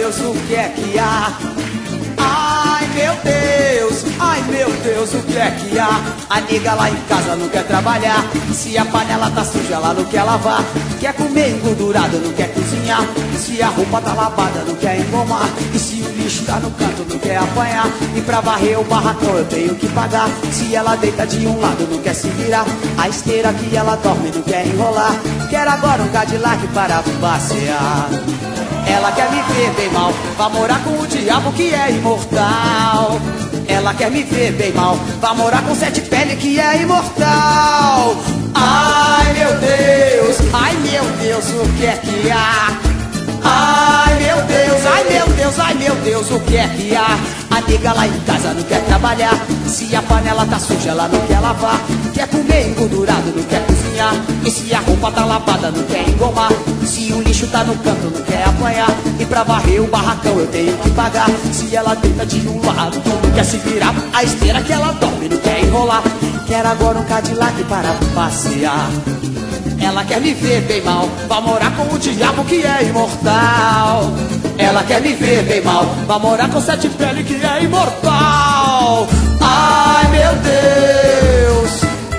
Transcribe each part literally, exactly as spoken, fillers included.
Deus, o que é que há? Ai, meu Deus, ai, meu Deus, o que é que há? A nega lá em casa não quer trabalhar. Se a panela tá suja, ela não quer lavar. Quer comer engordurado, não quer cozinhar. Se a roupa tá lavada, não quer engomar. E se o lixo tá no canto, não quer apanhar. E pra varrer o barracão eu tenho que pagar. Se ela deita de um lado, não quer se virar. A esteira que ela dorme, não quer enrolar. Quer agora um Cadillac para passear. Ela quer me ver bem mal, vai morar com o diabo que é imortal. Ela quer me ver bem mal, vai morar com sete pele que é imortal. Ai meu Deus, ai meu Deus, o que é que há? Ai meu Deus, ai meu Deus, ai meu Deus, o que é que há? A nega lá em casa não quer trabalhar. Se a panela tá suja, ela não quer lavar. Quer comer engordurado, não quer cozinhar. E se a roupa tá lavada, não quer engomar. Se o lixo tá no canto, não quer apanhar. E pra varrer o barracão eu tenho que pagar. Se ela deita de um lado, não quer se virar. A esteira que ela dorme, não quer enrolar. Quer agora um Cadillac para passear. Ela quer me ver bem mal, vai morar com o diabo que é imortal. Ela quer me ver bem mal, vai morar com sete pele que é imortal. Ai meu Deus,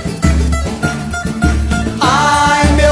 ai meu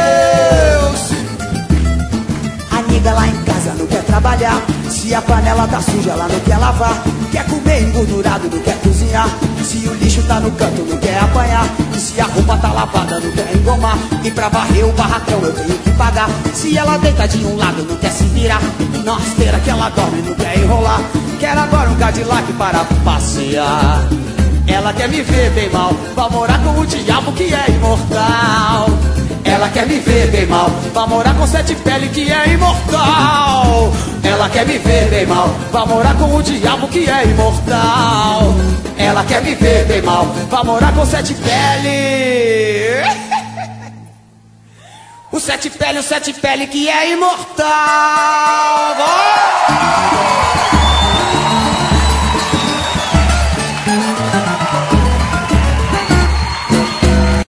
Deus. A nega lá em casa não quer trabalhar. Se a panela tá suja, ela não quer lavar. Quer comer engordurado, não quer cozinhar. Se o lixo tá no canto, não quer apanhar. E se a roupa tá lavada, não quer engomar. E pra varrer o barracão eu tenho que pagar. Se ela deita de um lado, não quer se virar. Na esteira que ela dorme, não quer enrolar. Quer agora um Cadillac para passear. Ela quer me ver bem mal, vai morar com o diabo que é imortal. Ela quer me ver bem mal, vai morar com sete pele que é imortal. Ela quer me ver bem mal, vai morar com o diabo que é imortal. Ela quer me ver bem mal, vai morar com sete pele. O sete pele, o sete pele que é imortal. Vai!